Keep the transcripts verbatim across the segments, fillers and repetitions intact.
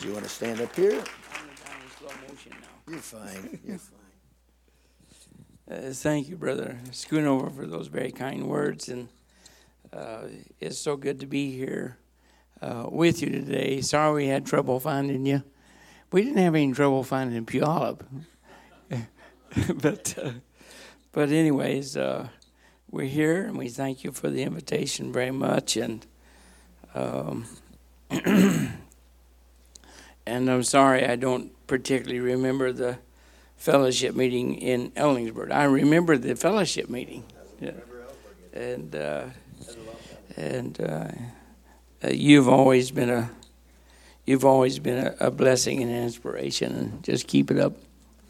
Do you want to stand up here? I'm down in slow motion now. You're fine. You're fine. Uh, thank you, Brother Schoonover, for those very kind words. And uh, it's so good to be here uh, with you today. Sorry we had trouble finding you. We didn't have any trouble finding Puyallup. but, uh, but anyways, uh, we're here, and we thank you for the invitation very much. And um, and I'm sorry I don't particularly remember the fellowship meeting in Ellingsburg. I remember the fellowship meeting, yeah. and uh, and uh, uh, you've always been a you've always been a, a blessing and an inspiration, and just keep it up.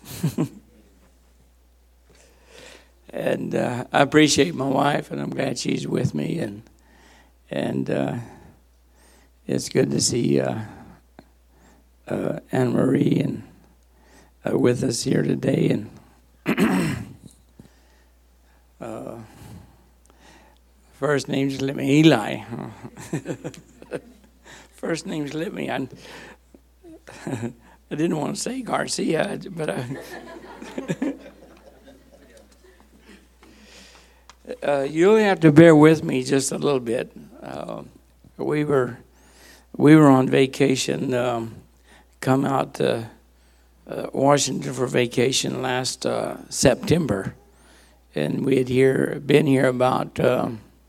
And uh, I appreciate my wife, and I'm glad she's with me, and and uh, it's good to see uh, uh, Anne Marie and. Uh, with us here today, and uh, first name's let me Eli. First name's let me. I, I didn't want to say Garcia, but I. uh, you'll have to bear with me just a little bit. Uh, we were we were on vacation. Um, come out to Uh, Washington for vacation last uh, September, and we had here been here about uh,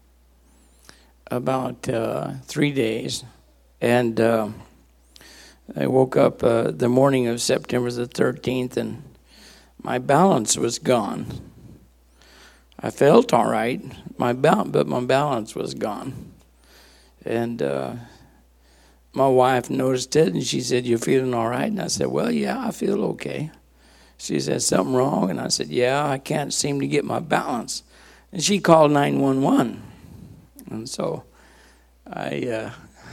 about uh, three days, and uh, I woke up uh, the morning of September the thirteenth, and my balance was gone. I felt all right, my ba- but my balance was gone, and. Uh, My wife noticed it, and she said, "You feeling all right?" And I said, "Well, yeah, I feel okay." She said, "Something wrong?" And I said, "Yeah, I can't seem to get my balance." And she called nine one one. And so I uh,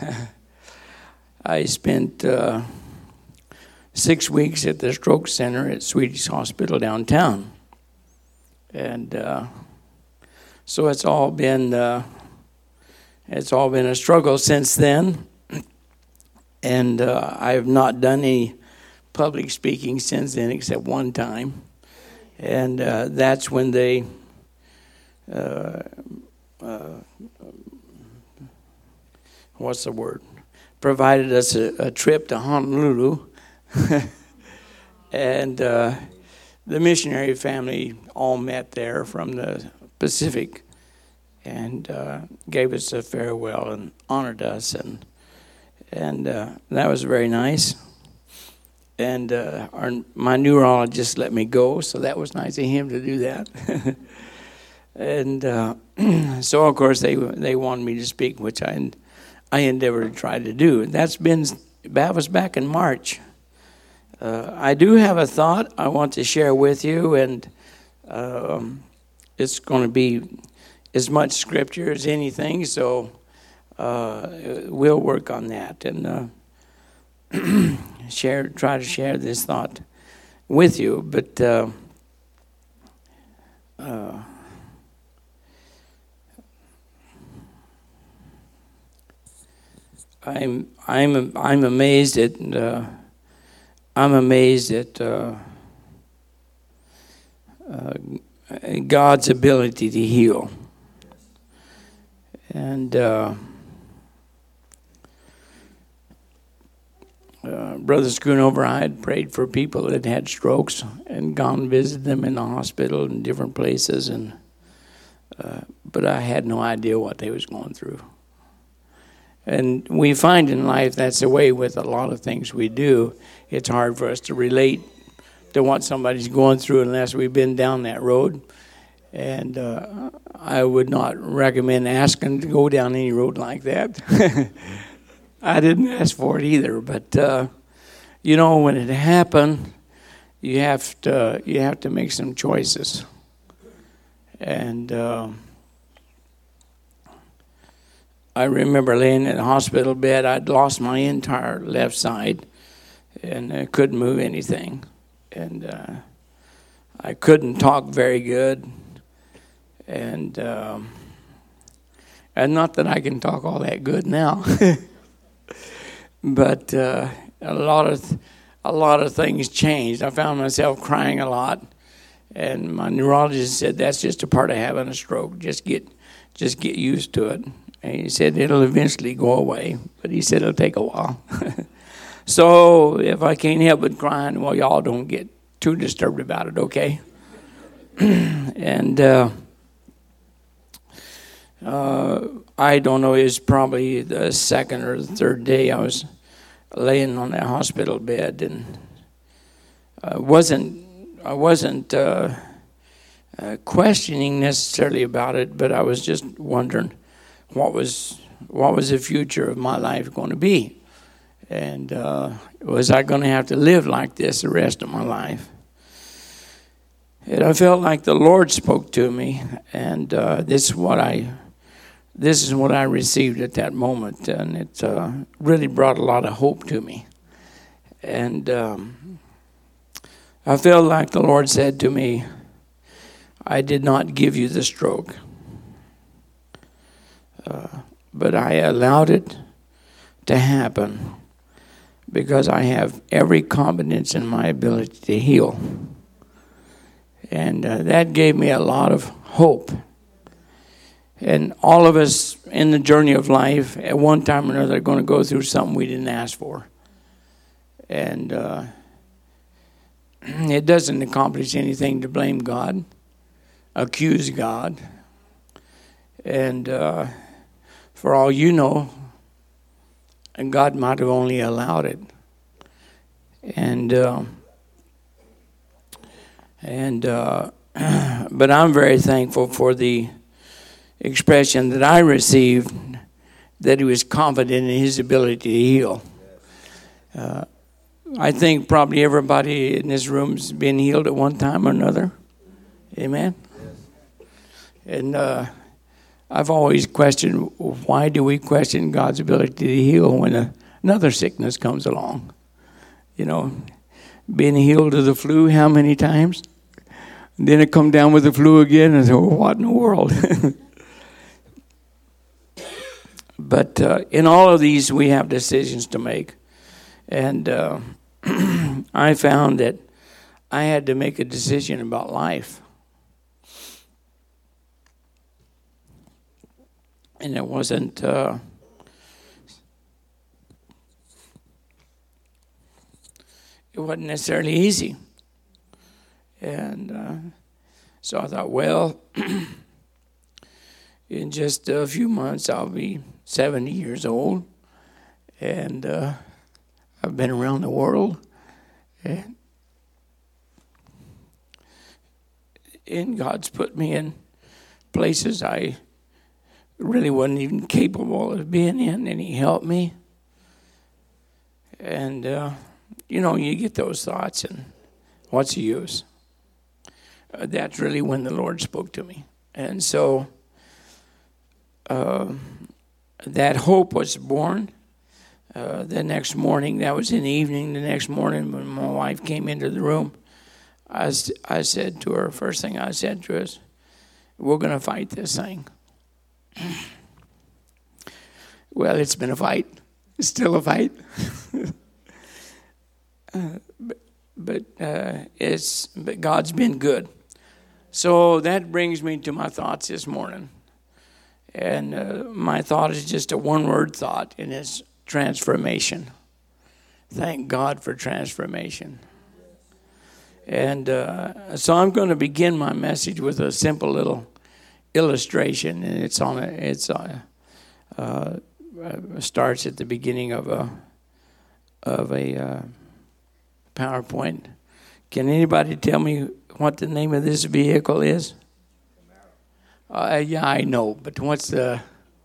I spent uh, six weeks at the stroke center at Swedish Hospital downtown. And uh, so it's all been uh, it's all been a struggle since then. And uh, I have not done any public speaking since then, except one time. And uh, that's when they uh, uh, what's the word? Provided us a, a trip to Honolulu. And uh, the missionary family all met there from the Pacific and uh, gave us a farewell and honored us. And And uh, that was very nice. And uh, our, my neurologist let me go, so that was nice of him to do that. And uh, so, of course, they they wanted me to speak, which I I endeavored to try to do. That's been that was back in March. Uh, I do have a thought I want to share with you, and um, it's going to be as much scripture as anything. So. Uh, we'll work on that and uh, share. Try to share this thought with you. But uh, uh, I'm I'm I'm amazed at uh, I'm amazed at uh, uh, God's ability to heal. And. Uh, Uh, Brother Schoonover, I had prayed for people that had strokes and gone and visited them in the hospital and different places, and uh, but I had no idea what they was going through. And we find in life that's the way with a lot of things we do. It's hard for us to relate to what somebody's going through unless we've been down that road. And uh, I would not recommend asking to go down any road like that. I didn't ask for it either, but uh, you know, when it happened, you have to you have to make some choices. And uh, I remember laying in a hospital bed. I'd lost my entire left side, and I couldn't move anything, and uh, I couldn't talk very good, and um, and not that I can talk all that good now. But uh, a lot of a lot of things changed. I found myself crying a lot, and my neurologist said that's just a part of having a stroke. Just get just get used to it. And he said it'll eventually go away, but he said it'll take a while. So if I can't help but crying, well, y'all don't get too disturbed about it, okay? and uh, uh, I don't know, it was probably the second or the third day I was laying on that hospital bed, and I wasn't I wasn't uh, uh, questioning necessarily about it, but I was just wondering what was what was the future of my life going to be, and uh, was I going to have to live like this the rest of my life? And I felt like the Lord spoke to me, and uh, this is what I. This is what I received at that moment, and it uh, really brought a lot of hope to me. And um, I felt like the Lord said to me, I did not give you the stroke, uh, but I allowed it to happen because I have every confidence in my ability to heal. And uh, that gave me a lot of hope. And all of us in the journey of life, at one time or another, are going to go through something we didn't ask for. And uh, it doesn't accomplish anything to blame God, accuse God. And uh, for all you know, and God might have only allowed it. And uh, and uh, but I'm very thankful for the expression that I received, that he was confident in his ability to heal. Uh, I think probably everybody in this room has been healed at one time or another. Amen? And uh, I've always questioned, why do we question God's ability to heal when a, another sickness comes along? You know, being healed of the flu how many times? And then it come down with the flu again and say, well, what in the world? But uh, in all of these, we have decisions to make. And uh, I found that I had to make a decision about life. And it wasn't... Uh, it wasn't necessarily easy. And uh, so I thought, well... in just a few months, I'll be seventy years old, and uh, I've been around the world, and, and God's put me in places I really wasn't even capable of being in, and he helped me. And, uh, you know, you get those thoughts, and what's the use? Uh, that's really when the Lord spoke to me. And so... Uh, that hope was born. Uh, the next morning, that was in the evening, the next morning when my wife came into the room, I, was, I said to her, first thing I said to her is, we're going to fight this thing. Well, it's been a fight. It's still a fight. uh, but but, uh, it's, but God's been good. So that brings me to my thoughts this morning. And uh, my thought is just a one-word thought, and it's transformation. Thank God for transformation. And uh, so I'm going to begin my message with a simple little illustration, and it's on a, it's a, uh, starts at the beginning of a of a uh, PowerPoint. Can anybody tell me what the name of this vehicle is? Uh, yeah, I know, but what's the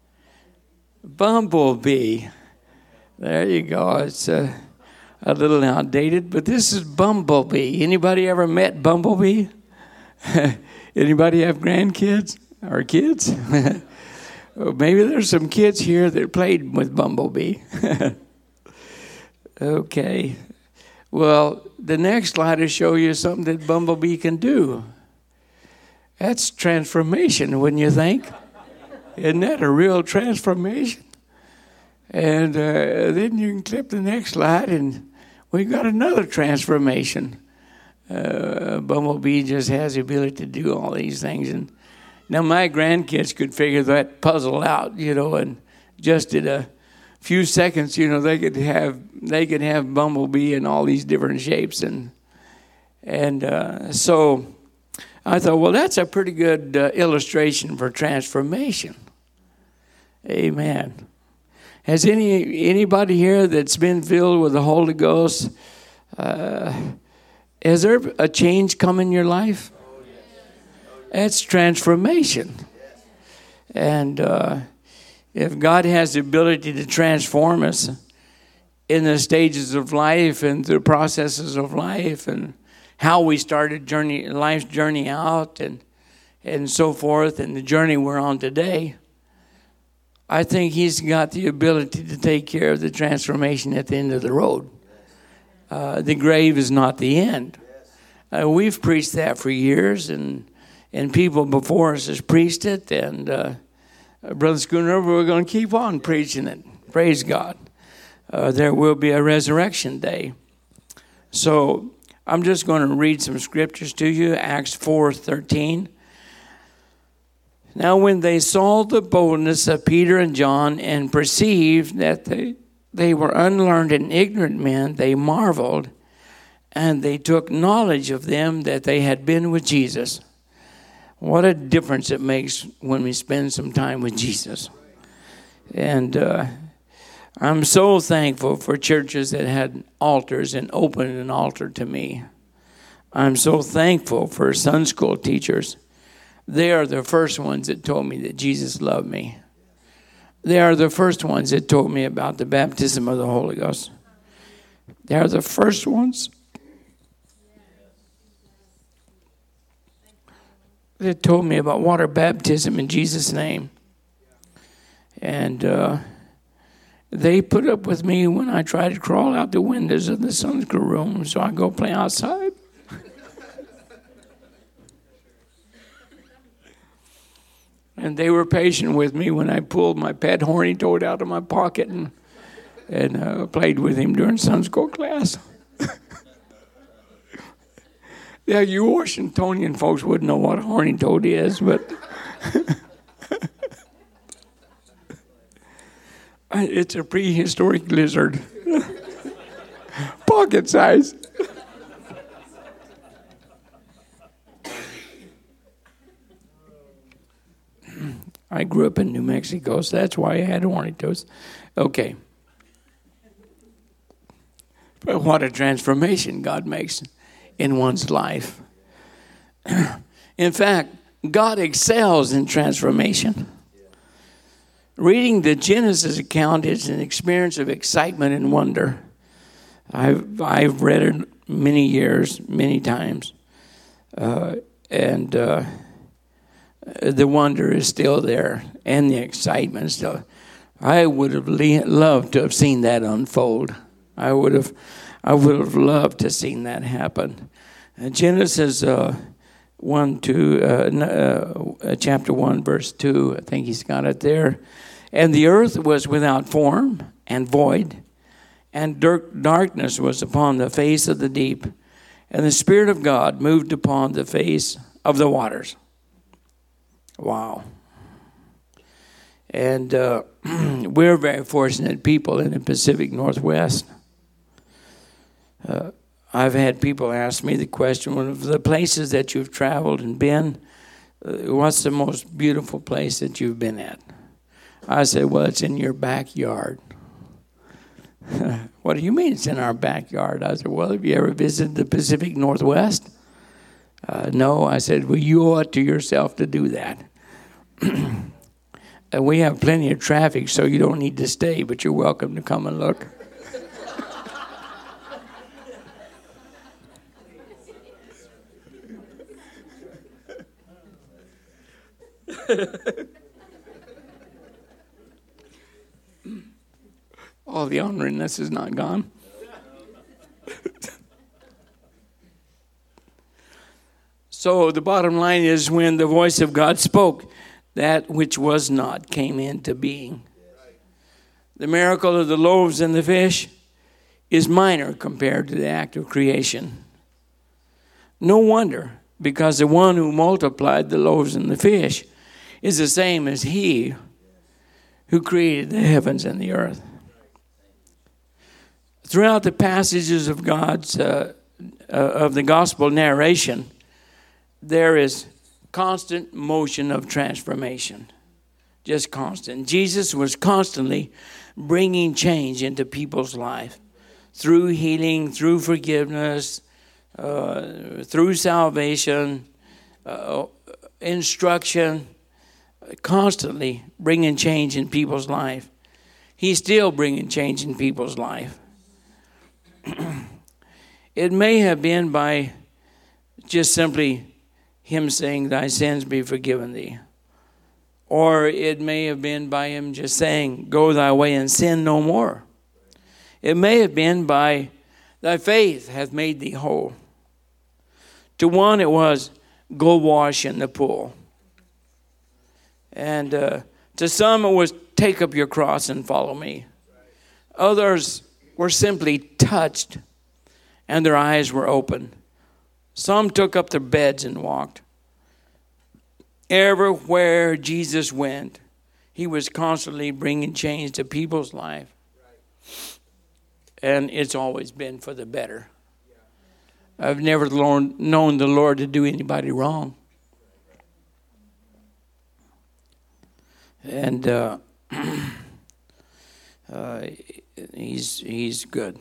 Bumblebee? There you go. It's uh, a little outdated, but this is Bumblebee. Anybody ever met Bumblebee? Anybody have grandkids or kids? Well, maybe there's some kids here that played with Bumblebee. Okay. Well, the next slide will show you something that Bumblebee can do. That's transformation, wouldn't you think? Isn't that a real transformation? And uh, then you can clip the next slide, and we got another transformation. Uh, Bumblebee just has the ability to do all these things. And now my grandkids could figure that puzzle out, you know, and just in a few seconds, you know, they could have they could have Bumblebee in all these different shapes. And and uh, so I thought, well, that's a pretty good uh, illustration for transformation. Amen. Has any anybody here that's been filled with the Holy Ghost, uh, has there a change come in your life? That's transformation. And uh, if God has the ability to transform us in the stages of life and the processes of life and how we started journey, life's journey out and and so forth, and the journey we're on today, I think he's got the ability to take care of the transformation at the end of the road. Uh, the grave is not the end. Uh, we've preached that for years, and and people before us has preached it, and uh, Brother Schooner, we're going to keep on preaching it. Praise God. Uh, there will be a resurrection day. So I'm just going to read some scriptures to you. Acts four thirteen. Now when they saw the boldness of Peter and John and perceived that they, they were unlearned and ignorant men, they marveled, and they took knowledge of them that they had been with Jesus. What a difference it makes when we spend some time with Jesus. And uh, I'm so thankful for churches that had altars and opened an altar to me. I'm so thankful for Sunday school teachers. They are the first ones that told me that Jesus loved me. They are the first ones that told me about the baptism of the Holy Ghost. They are the first ones that told me about water baptism in Jesus' name. And uh, they put up with me when I tried to crawl out the windows of the Sunday school room so I go play outside. And they were patient with me when I pulled my pet horny toad out of my pocket and and uh, played with him during Sunday school class. Yeah, you Washingtonian folks wouldn't know what a horny toad is, but it's a prehistoric lizard, pocket size. I grew up in New Mexico, so that's why I had horny toads. Okay. But what a transformation God makes in one's life. In fact, God excels in transformation. Reading the Genesis account is an experience of excitement and wonder. I've I've read it many years, many times, uh, and uh, the wonder is still there, and the excitement is still. I would have le- loved to have seen that unfold. I would have, I would have loved to have seen that happen. Uh, Genesis uh, one, two, uh, uh, chapter one, verse two. I think he's got it there. And the earth was without form and void, and darkness was upon the face of the deep, and the Spirit of God moved upon the face of the waters. Wow. And uh, we're very fortunate people in the Pacific Northwest. Uh, I've had people ask me the question, one of the places that you've traveled and been, uh, what's the most beautiful place that you've been at? I said, well, it's in your backyard. What do you mean it's in our backyard? I said, well, have you ever visited the Pacific Northwest? Uh, no, I said, well, you owe it to yourself to do that. uh, we have plenty of traffic, so you don't need to stay, but you're welcome to come and look. All the honoriness is not gone. So the bottom line is, when the voice of God spoke, that which was not came into being. The miracle of the loaves and the fish is minor compared to the act of creation. No wonder, because the one who multiplied the loaves and the fish is the same as he who created the heavens and the earth. Throughout the passages of God's uh, uh, of the gospel narration, there is constant motion of transformation, just constant. Jesus was constantly bringing change into people's life through healing, through forgiveness, uh, through salvation, uh, instruction, constantly bringing change in people's life. He's still bringing change in people's life. It may have been by just simply him saying, "Thy sins be forgiven thee." Or it may have been by him just saying, "Go thy way and sin no more." It may have been by, "Thy faith hath made thee whole." To one it was, "Go wash in the pool." And uh, to some it was, "Take up your cross and follow me." Others were simply touched and their eyes were open. Some took up their beds and walked. Everywhere Jesus went, he was constantly bringing change to people's life. And it's always been for the better. I've never known the Lord to do anybody wrong. And uh, uh, he's he's good.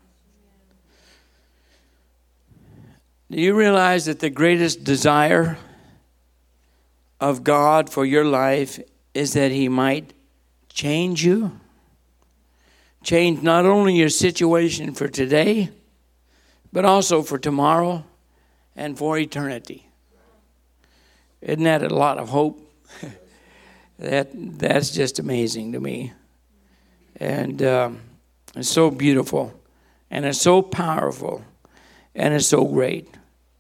Do you realize that the greatest desire of God for your life is that he might change you? Change not only your situation for today, but also for tomorrow and for eternity. Isn't that a lot of hope? that That's just amazing to me. And um, it's so beautiful, and it's so powerful, and it's so great.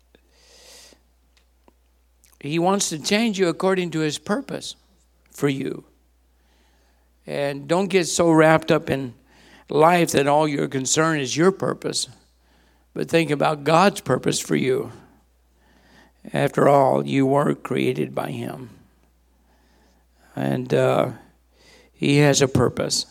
He wants to change you according to his purpose for you. And don't get so wrapped up in life that all your concern is your purpose. But think about God's purpose for you. After all, you were created by him. And uh, he has a purpose.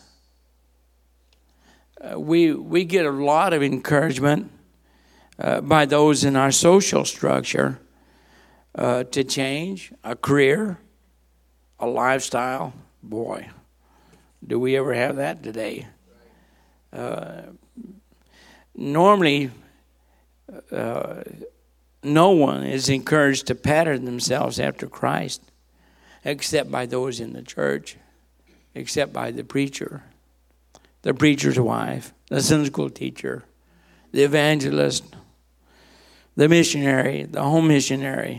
Uh, we, we get a lot of encouragement uh, by those in our social structure Uh, to change a career, a lifestyle. Boy, do we ever have that today. Uh, normally, uh, no one is encouraged to pattern themselves after Christ, except by those in the church, except by the preacher, the preacher's wife, the Sunday school teacher, the evangelist, the missionary, the home missionary,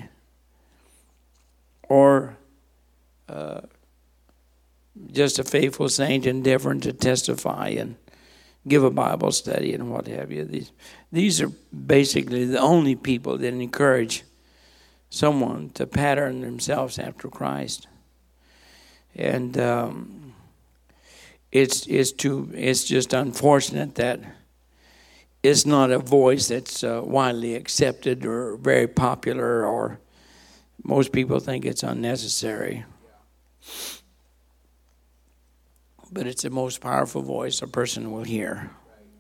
or uh, just a faithful saint endeavoring to testify and give a Bible study and what have you. These, these are basically the only people that encourage someone to pattern themselves after Christ. And um, it's it's too it's just unfortunate that it's not a voice that's uh, widely accepted or very popular, or most people think it's unnecessary. But it's the most powerful voice a person will hear.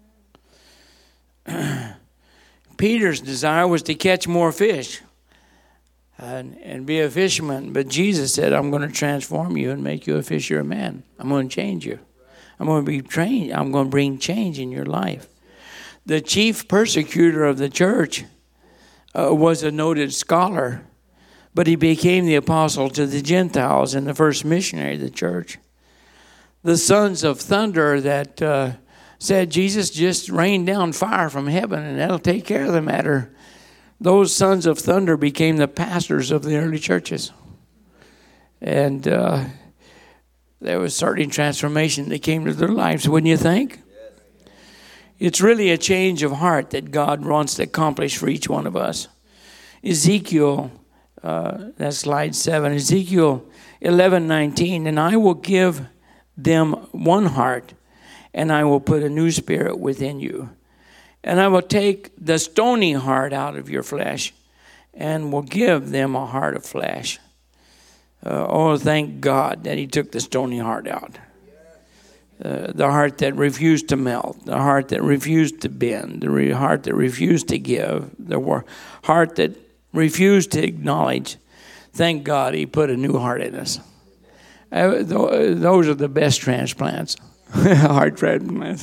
Peter's desire was to catch more fish and, and be a fisherman. But Jesus said, "I'm going to transform you and make you a fisher of men. I'm going to change you. I'm going to be trained. I'm going to bring change in your life." The chief persecutor of the church uh, was a noted scholar, but he became the apostle to the Gentiles and the first missionary of the church. The sons of thunder that uh, said, "Jesus, just rain down fire from heaven and that'll take care of the matter." Those sons of thunder became the pastors of the early churches. And uh, there was certain transformation that came to their lives, wouldn't you think? It's really a change of heart that God wants to accomplish for each one of us. Ezekiel, uh, that's slide seven, Ezekiel eleven nineteen, "And I will give them one heart, and I will put a new spirit within you. And I will take the stony heart out of your flesh, and will give them a heart of flesh. Uh, oh, thank God that he took the stony heart out. Uh, the heart that refused to melt, the heart that refused to bend, the re- heart that refused to give, the war- heart that refused to acknowledge. Thank God he put a new heart in us. Uh, th- those are the best transplants, heart transplants.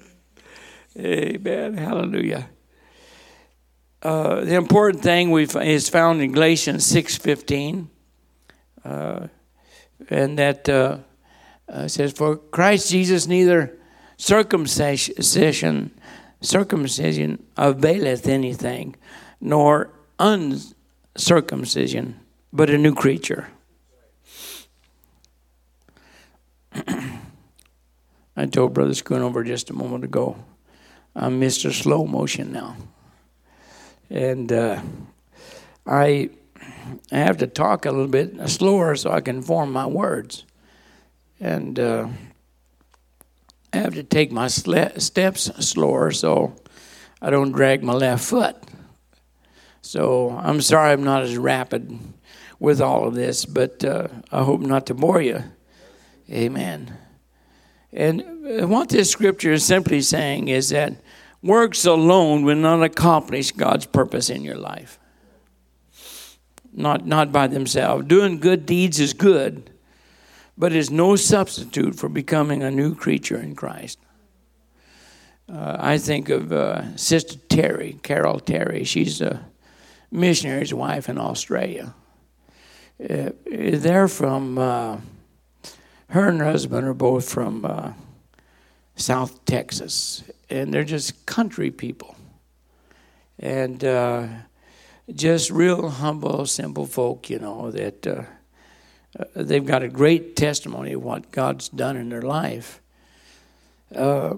Amen. Hallelujah. Uh, the important thing we is found in Galatians six fifteen, uh, and that uh, uh, says, "For Christ Jesus neither circumcision circumcision availeth anything, nor uncircumcision, but a new creature." I told Brother Schoonover just a moment ago, I'm Mister Slow Motion now. And uh, I I have to talk a little bit slower so I can form my words. And uh, I have to take my sle- steps slower so I don't drag my left foot. So I'm sorry I'm not as rapid with all of this, but uh, I hope not to bore you. Amen. And what this scripture is simply saying is that works alone will not accomplish God's purpose in your life. Not, not by themselves. Doing good deeds is good, but is no substitute for becoming a new creature in Christ. Uh, I think of uh, Sister Terry, Carol Terry. She's a missionary's wife in Australia. Uh, they're from... Uh, Her and her husband are both from uh, South Texas, and they're just country people. And uh, just real humble, simple folk, you know, that uh, they've got a great testimony of what God's done in their life. Uh,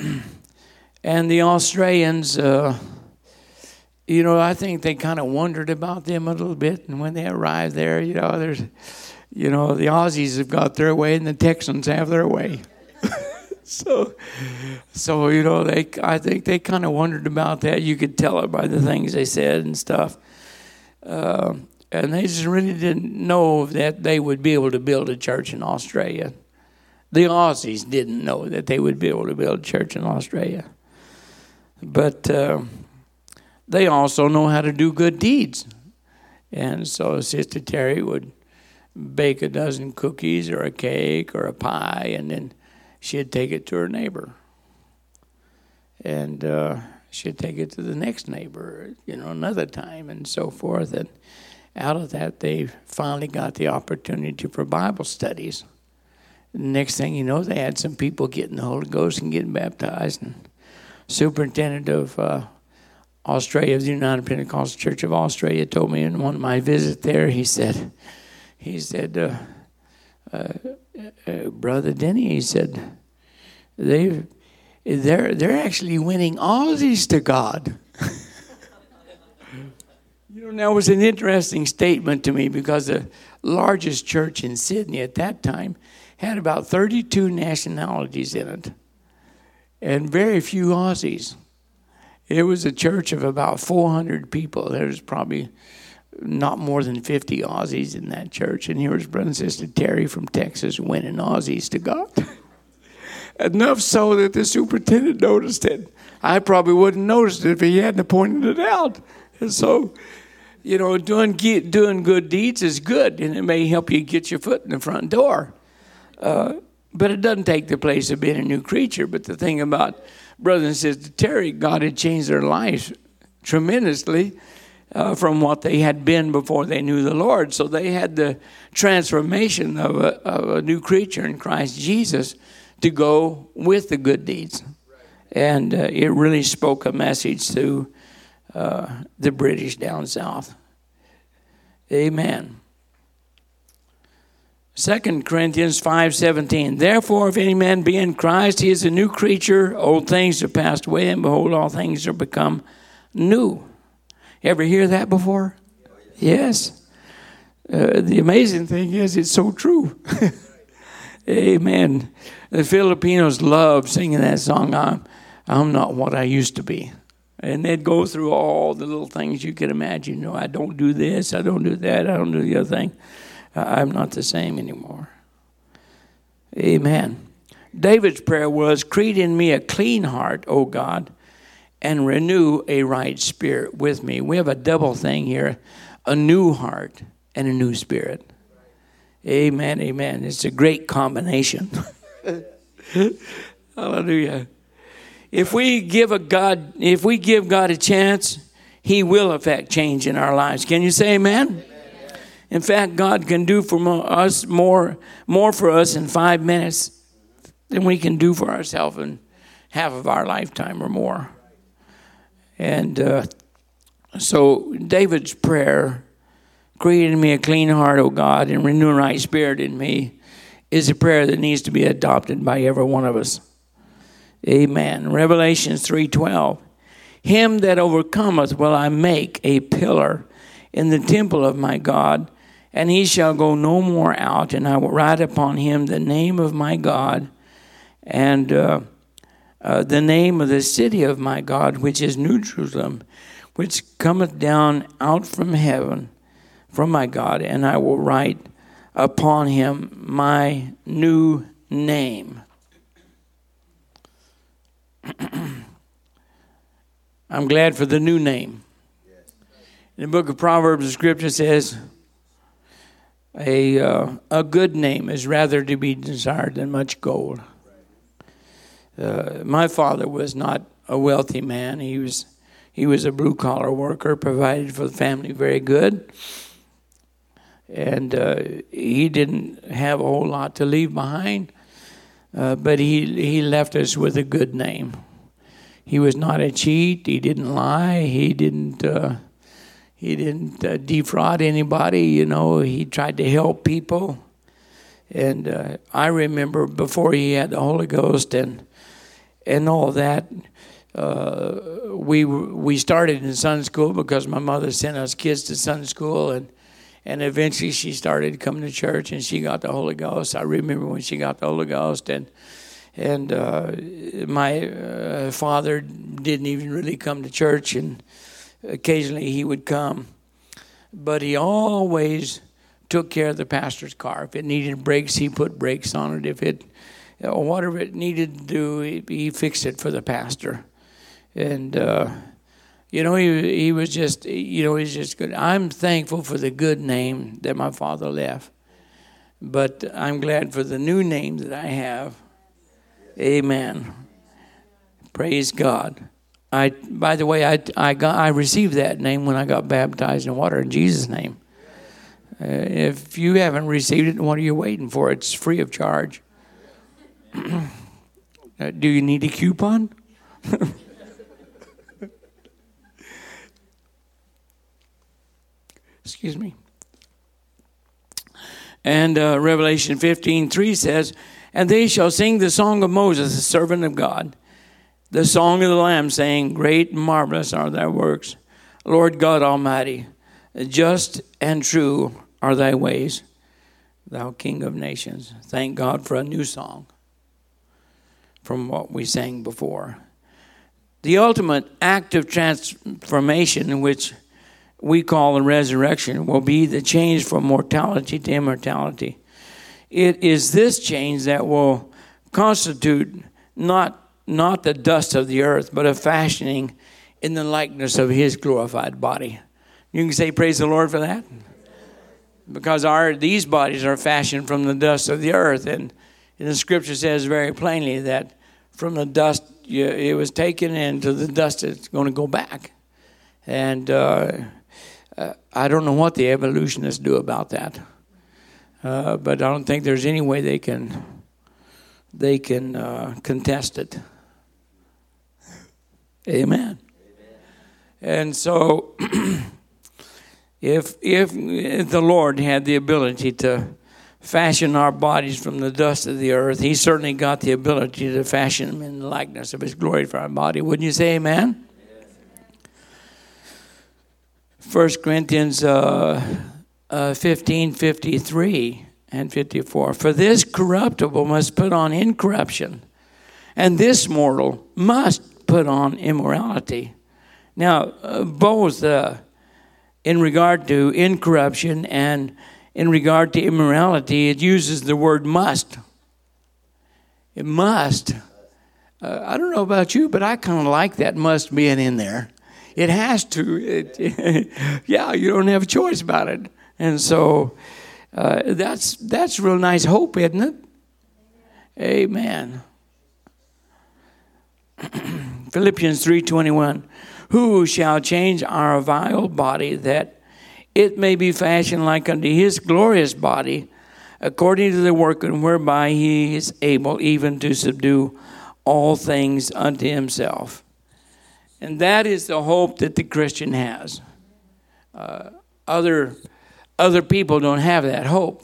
and the Australians, uh, you know, I think they kind of wondered about them a little bit, and when they arrived there, you know, there's... You know, the Aussies have got their way and the Texans have their way. so, so you know, they I think they kind of wondered about that. You could tell it by the things they said and stuff. Uh, and they just really didn't know that they would be able to build a church in Australia. The Aussies didn't know that they would be able to build a church in Australia. But uh, they also know how to do good deeds. And so Sister Terry would bake a dozen cookies or a cake or a pie, and then she'd take it to her neighbor. And uh, she'd take it to the next neighbor, you know, another time, and so forth. And out of that, they finally got the opportunity for Bible studies. The next thing you know, they had some people getting the Holy Ghost and getting baptized. And superintendent of uh, Australia, the United Pentecostal Church of Australia, told me in one of my visits there, he said, He said, uh, uh, uh, Brother Denny, he said, they, they're they're actually winning Aussies to God. You know, that was an interesting statement to me because the largest church in Sydney at that time had about thirty-two nationalities in it, and very few Aussies. It was a church of about four hundred people. There was probably not more than fifty Aussies in that church. And here was Brother and Sister Terry from Texas winning Aussies to God. Enough so that the superintendent noticed it. I probably wouldn't noticed it if he hadn't pointed it out. And so, you know, doing doing good deeds is good, and it may help you get your foot in the front door. Uh, but it doesn't take the place of being a new creature. But the thing about Brother and Sister Terry, God had changed their lives tremendously. Uh, from what they had been before they knew the Lord. So they had the transformation of a, of a new creature in Christ Jesus to go with the good deeds. And uh, it really spoke a message to uh, the British down south. Amen. Second Corinthians five seventeen. Therefore, if any man be in Christ, he is a new creature. Old things are passed away, and behold, all things are become new. Ever hear that before? Yes. Uh, the amazing thing is it's so true. Amen. The Filipinos love singing that song, I'm, I'm not what I used to be. And they'd go through all the little things you could imagine. You know, I don't do this, I don't do that, I don't do the other thing. I'm not the same anymore. Amen. David's prayer was, create in me a clean heart, O God, and renew a right spirit with me. We have a double thing here, a new heart and a new spirit. Amen, amen. It's a great combination. Hallelujah. If we give a God, if we give God a chance, He will affect change in our lives. Can you say amen? Amen. In fact, God can do for us more, more for us in five minutes than we can do for ourselves in half of our lifetime or more. And uh, so David's prayer, create in me a clean heart, O God, and renew a right spirit in me, is a prayer that needs to be adopted by every one of us. Amen. Revelation three twelve. Him that overcometh will I make a pillar in the temple of my God, and he shall go no more out, and I will write upon him the name of my God, and uh, uh, the name of the city of my God, which is New Jerusalem, which cometh down out from heaven, from my God, and I will write upon him my new name. I'm glad for the new name. In the book of Proverbs, the scripture says, a, uh, a good name is rather to be desired than much gold. Uh, my father was not a wealthy man. He was he was a blue-collar worker, provided for the family very good. And uh, he didn't have a whole lot to leave behind, uh, but he he left us with a good name. He was not a cheat. He didn't lie. He didn't uh, he didn't uh, defraud anybody. You know, he tried to help people. And uh, I remember before he had the Holy Ghost and and all that, uh, we we started in Sunday school because my mother sent us kids to Sunday school, and and eventually she started coming to church, and she got the Holy Ghost. I remember when she got the Holy Ghost, and and uh, my uh, father didn't even really come to church, and occasionally he would come, but he always took care of the pastor's car. If it needed brakes, he put brakes on it. If it, you know, whatever it needed to do, he, he fixed it for the pastor. And, uh, you know, he he was just, you know, he's just good. I'm thankful for the good name that my father left. But I'm glad for the new name that I have. Amen. Praise God. I, by the way, I, I, got, I received that name when I got baptized in water in Jesus' name. Uh, if you haven't received it, what are you waiting for? It's free of charge. uh, do you need a coupon? Excuse me. And uh, Revelation fifteen three says, and they shall sing the song of Moses, the servant of God, the song of the Lamb, saying, great and marvelous are thy works, Lord God Almighty, just and true are thy ways, thou King of nations. Thank God for a new song from what we sang before. The ultimate act of transformation, which we call the resurrection, will be the change from mortality to immortality. It is this change that will constitute not, not the dust of the earth, but a fashioning in the likeness of his glorified body. You can say praise the Lord for that. Because our these bodies are fashioned from the dust of the earth. And, and the scripture says very plainly that from the dust you, it was taken, and to the dust it's going to go back. And uh, uh, I don't know what the evolutionists do about that. Uh, but I don't think there's any way they can they can uh, contest it. Amen. Amen. And so if, if if the Lord had the ability to fashion our bodies from the dust of the earth, he certainly got the ability to fashion them in the likeness of his glorified body. Wouldn't you say amen? First Corinthians uh, uh, fifteen fifty-three and fifty-four. For this corruptible must put on incorruption, and this mortal must put on immorality. Now, uh, both uh, in regard to incorruption and in regard to immorality, it uses the word must. It must. Uh, I don't know about you, but I kind of like that must being in there. It has to. It, yeah, you don't have a choice about it. And so uh, that's that's real nice hope, isn't it? Amen. Philippians three twenty-one. Who shall change our vile body, that it may be fashioned like unto his glorious body, according to the working whereby he is able even to subdue all things unto himself. And that is the hope that the Christian has. Uh, other other people don't have that hope.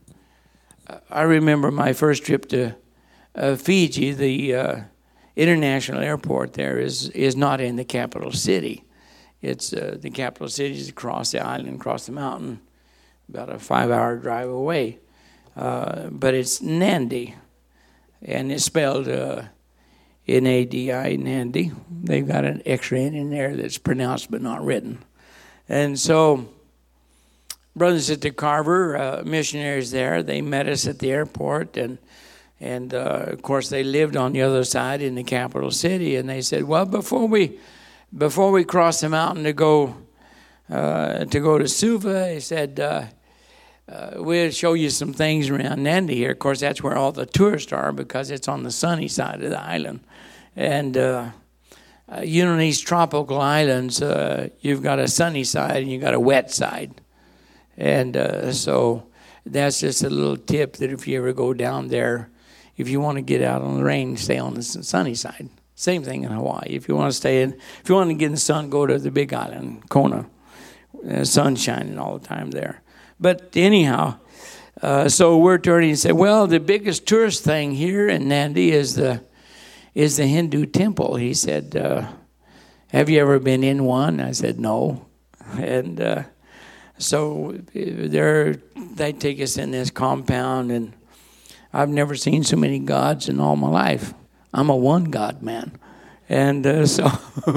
Uh, I remember my first trip to uh, Fiji. The uh, international airport there is is not in the capital city. It's uh, the capital city is across the island, across the mountain, about a five-hour drive away. Uh, but it's Nadi, and it's spelled Uh, N A D I, Nadi. They've got an extra N in there that's pronounced but not written. And so, Brother and Sister Carver, uh, missionaries there, they met us at the airport, and and uh, of course they lived on the other side in the capital city. And they said, well, before we before we cross the mountain to go uh, to go to Suva, they said uh, uh, we'll show you some things around Nadi here. Of course, that's where all the tourists are because it's on the sunny side of the island. And, uh, uh, you know, these tropical islands, uh, you've got a sunny side and you've got a wet side. And uh, so that's just a little tip that if you ever go down there, if you want to get out on the rain, stay on the sunny side. Same thing in Hawaii. If you want to stay in, if you want to get in the sun, go to the big island, Kona. Uh, sun shining all the time there. But anyhow, uh, so we're turning and say, well, the biggest tourist thing here in Nadi is the is the Hindu temple. He said, uh, have you ever been in one? I said, no. And uh, so they're, they take us in this compound, and I've never seen so many gods in all my life. I'm a one God man. And uh, so,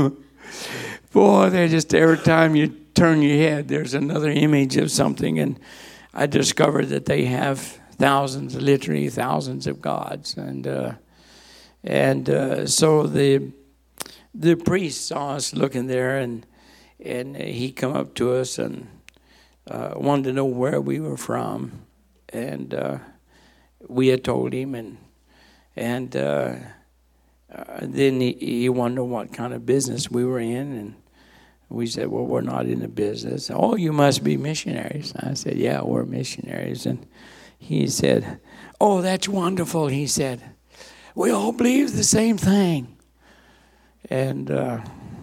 boy, they're just every time you turn your head, there's another image of something. And I discovered that they have thousands, literally thousands of gods. And uh, and uh, so the the priest saw us looking there, and and he come up to us and uh, wanted to know where we were from. And uh, we had told him, and and uh, uh, then he, he wanted to know what kind of business we were in, and we said, well, we're not in the business. Oh, you must be missionaries. I said, yeah, we're missionaries. And he said, oh, that's wonderful. He said, we all believe the same thing. And uh,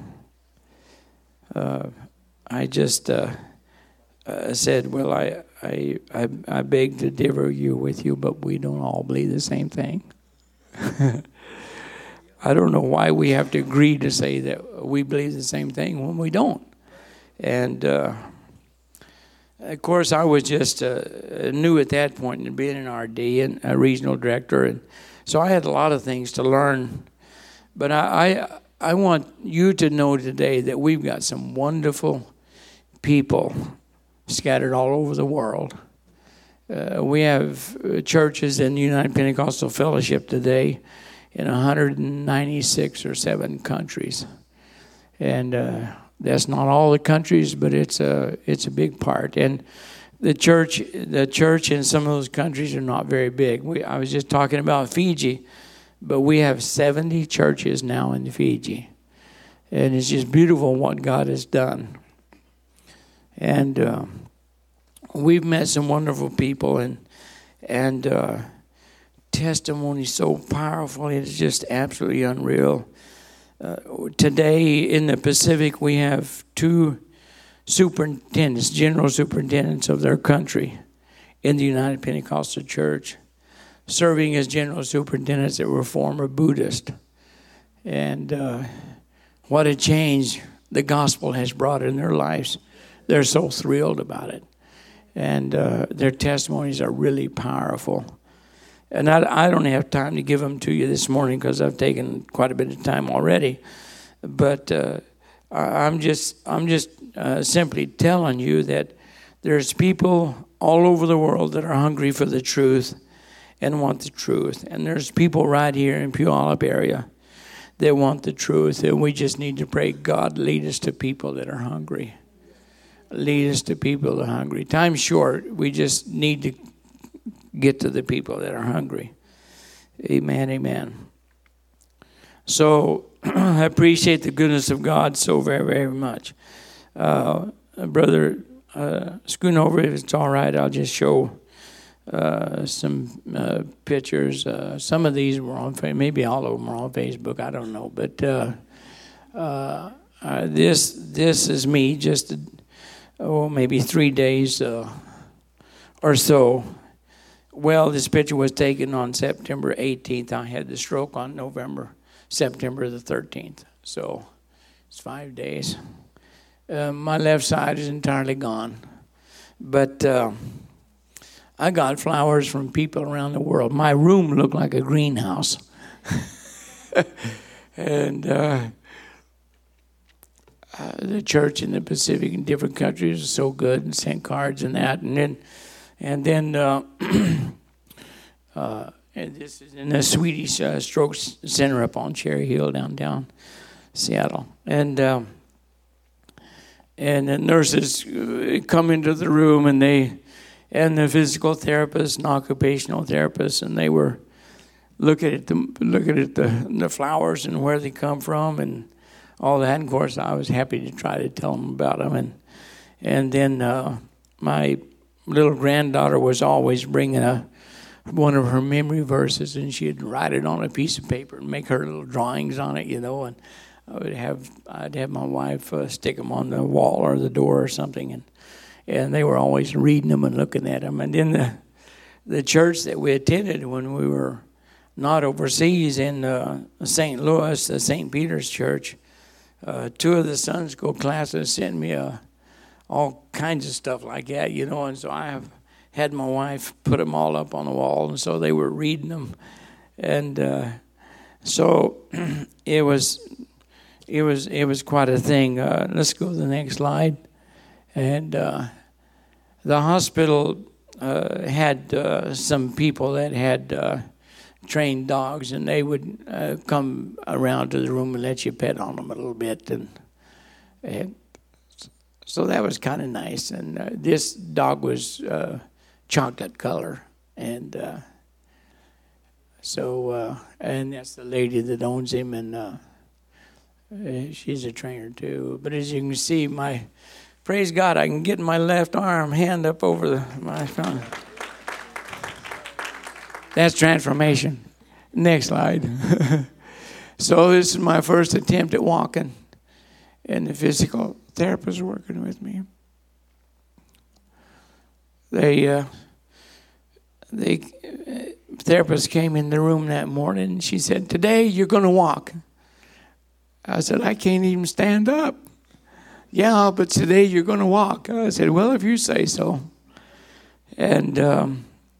uh, I just uh, uh, said, well, I, I, I, I beg to differ you with you, but we don't all believe the same thing. I don't know why we have to agree to say that we believe the same thing when we don't. And, uh, of course, I was just uh, new at that point in being an R D and a regional director. And so I had a lot of things to learn. But I, I, I want you to know today that we've got some wonderful people scattered all over the world. Uh, we have churches in the United Pentecostal Fellowship today in one hundred ninety-six or seven countries, and uh, that's not all the countries, but it's a it's a big part. And the church, the church in some of those countries are not very big. We, I was just talking about Fiji, but we have seventy churches now in Fiji, and it's just beautiful what God has done. And uh, we've met some wonderful people, and and. Uh, testimony so powerful. It's just absolutely unreal. Uh, today in the Pacific, we have two superintendents, general superintendents of their country in the United Pentecostal Church, serving as general superintendents that were former Buddhist. And uh, what a change the gospel has brought in their lives. They're so thrilled about it. and uh, their testimonies are really powerful. And I, I don't have time to give them to you this morning because I've taken quite a bit of time already. But uh, I, I'm just I'm just uh, simply telling you that there's people all over the world that are hungry for the truth and want the truth. And there's people right here in Puyallup area that want the truth. And we just need to pray, God, lead us to people that are hungry. Lead us to people that are hungry. Time's short. We just need to get to the people that are hungry. Amen, amen. So I appreciate the goodness of God so very, very much. Uh, Brother uh, Schoonover, if it's all right, I'll just show uh, some uh, pictures. Uh, some of these were on Facebook. Maybe all of them were on Facebook. I don't know. But uh, uh, uh, this this is me just, oh, maybe three days uh, or so. Well, this picture was taken on September eighteenth. I had the stroke on November, September the thirteenth. So it's five days. Uh, my left side is entirely gone. But uh, I got flowers from people around the world. My room looked like a greenhouse. and uh, uh, the church in the Pacific in different countries is so good and sent cards and that. And then... And then, uh, uh, and this is in the Swedish uh, Stroke Center up on Cherry Hill downtown Seattle. And um, and the nurses come into the room, and they, and the physical therapists and occupational therapists, and they were looking at the looking at the the flowers and where they come from and all that. And of course, I was happy to try to tell them about them. And and then uh, my little granddaughter was always bringing a one of her memory verses, and she'd write it on a piece of paper and make her little drawings on it, you know. And I would have I'd have my wife uh, stick them on the wall or the door or something, and and they were always reading them and looking at them. And then the the church that we attended when we were not overseas in uh, Saint Louis, the Saint Peter's Church, uh, two of the Sunday school classes sent me a. all kinds of stuff like that, you know, and so I have had my wife put them all up on the wall, and so they were reading them, and uh, so it was, it was, it was quite a thing. Uh, let's go to the next slide, and uh, the hospital uh, had uh, some people that had uh, trained dogs, and they would uh, come around to the room and let you pet on them a little bit, and. and So that was kind of nice. And uh, this dog was uh, chocolate color. And uh, so, uh, and that's the lady that owns him. And uh, she's a trainer too. But as you can see, my, praise God, I can get my left arm, hand up over the, my phone. That's transformation. Next slide. So this is my first attempt at walking. And the physical therapist working with me. They, uh, the uh, therapist came in the room that morning, and she said, "Today you're going to walk." I said, "I can't even stand up." "Yeah, but today you're going to walk." I said, "Well, if you say so." And um,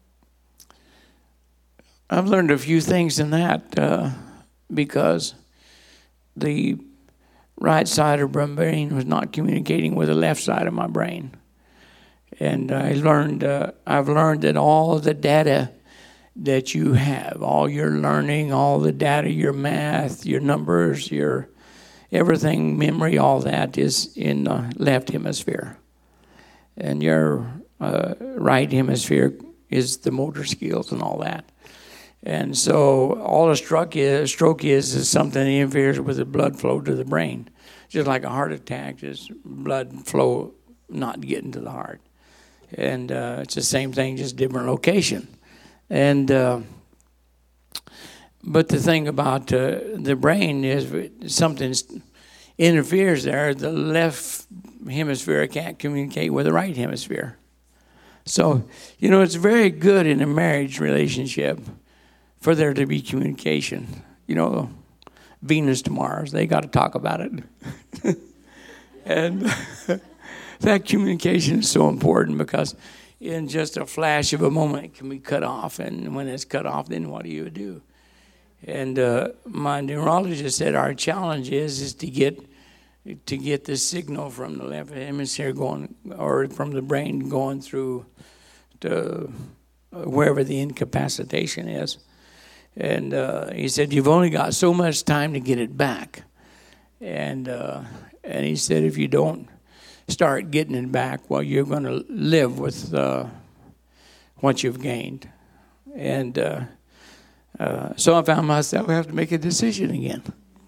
I've learned a few things in that uh, because the right side of my brain was not communicating with the left side of my brain. And I learned, uh, I've learned that all the data that you have, all your learning, all the data, your math, your numbers, your everything, memory, all that is in the left hemisphere. And your uh, right hemisphere is the motor skills and all that. And so all a stroke is, stroke is is something that interferes with the blood flow to the brain. Just like a heart attack, just blood flow not getting to the heart. And uh, it's the same thing, just different location. And uh, but the thing about uh, the brain is something interferes there. The left hemisphere can't communicate with the right hemisphere. So, you know, it's very good in a marriage relationship for there to be communication. You know, Venus to Mars, they got to talk about it. And that communication is so important because in just a flash of a moment, it can be cut off. And when it's cut off, then what do you do? And uh, my neurologist said our challenge is is to get to get the signal from the left hemisphere going, or from the brain going through to wherever the incapacitation is. And uh, he said, you've only got so much time to get it back. And uh, and he said, if you don't start getting it back, well, you're going to live with uh, what you've gained. And uh, uh, so I found myself having to make a decision again.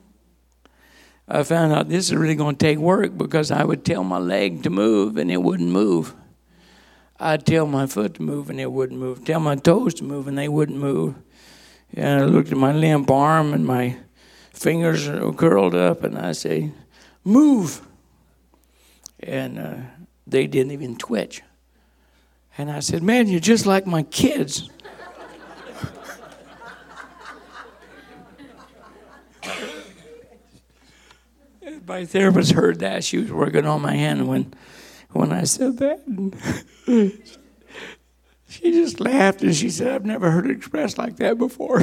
I found out this is really going to take work, because I would tell my leg to move and it wouldn't move. I'd tell my foot to move and it wouldn't move. Tell my toes to move and they wouldn't move. And I looked at my limp arm and my fingers are curled up, and I say, move. And uh, they didn't even twitch. And I said, man, you're just like my kids. My therapist heard that. She was working on my hand when when I said that. She just laughed and she said, I've never heard it expressed like that before.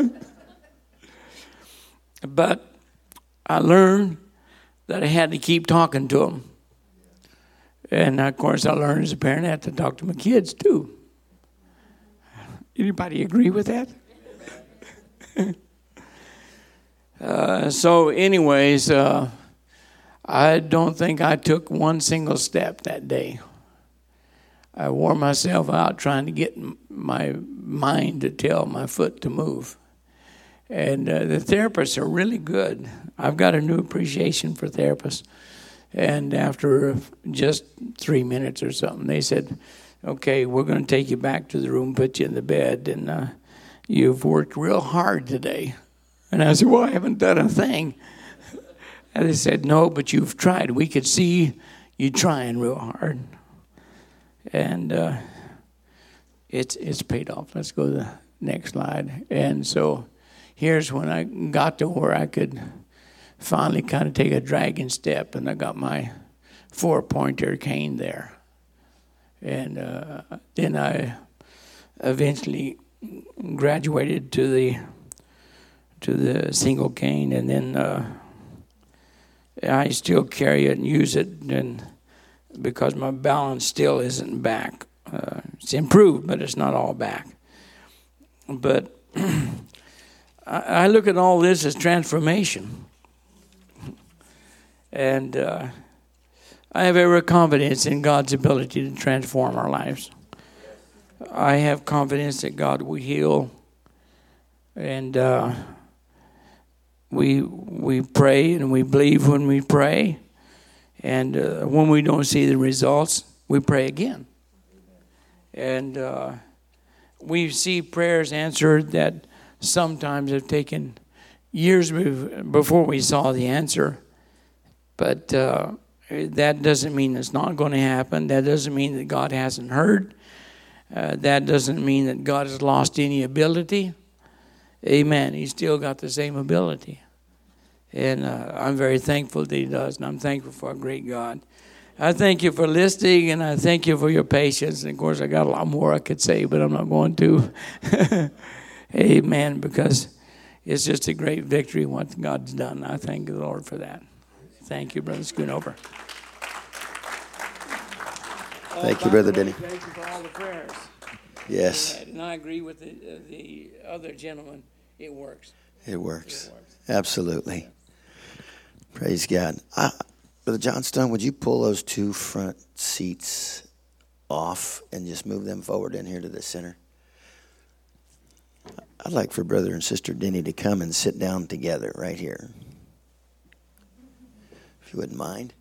But I learned that I had to keep talking to them. And of course I learned as a parent I have to talk to my kids too. Anybody agree with that? uh, so anyways, uh, I don't think I took one single step that day. I wore myself out trying to get my mind to tell my foot to move. And uh, the therapists are really good. I've got a new appreciation for therapists. And after just three minutes or something, they said, okay, we're going to take you back to the room, put you in the bed, and uh, you've worked real hard today. And I said, well, I haven't done a thing. And they said, no, but you've tried. We could see you trying real hard. And uh, it's it's paid off. Let's go to the next slide. And so here's when I got to where I could finally kind of take a dragging step, and I got my four-pointer cane there. And uh, then I eventually graduated to the to the single cane, and then uh, I still carry it and use it, and because my balance still isn't back. Uh, it's improved, but it's not all back. But I, I look at all this as transformation. And uh, I have every confidence in God's ability to transform our lives. I have confidence that God will heal. And uh, we we pray and we believe when we pray. And uh, when we don't see the results, we pray again. And uh, we see prayers answered that sometimes have taken years before we saw the answer. But uh, that doesn't mean it's not going to happen. That doesn't mean that God hasn't heard. Uh, that doesn't mean that God has lost any ability. Amen. He's still got the same ability. And uh, I'm very thankful that he does, and I'm thankful for a great God. I thank you for listening, and I thank you for your patience. And, of course, I got a lot more I could say, but I'm not going to. Amen, because it's just a great victory what God's done. I thank the Lord for that. Thank you, Brother Schoonover. Thank you, Brother Denny. Thank you for all the prayers. Yes. And I agree with the, uh, the other gentleman. It works. It works. It works. Absolutely. Praise God. I, Brother Johnstone, would you pull those two front seats off and just move them forward in here to the center? I'd like for Brother and Sister Denny to come and sit down together right here. If you wouldn't mind.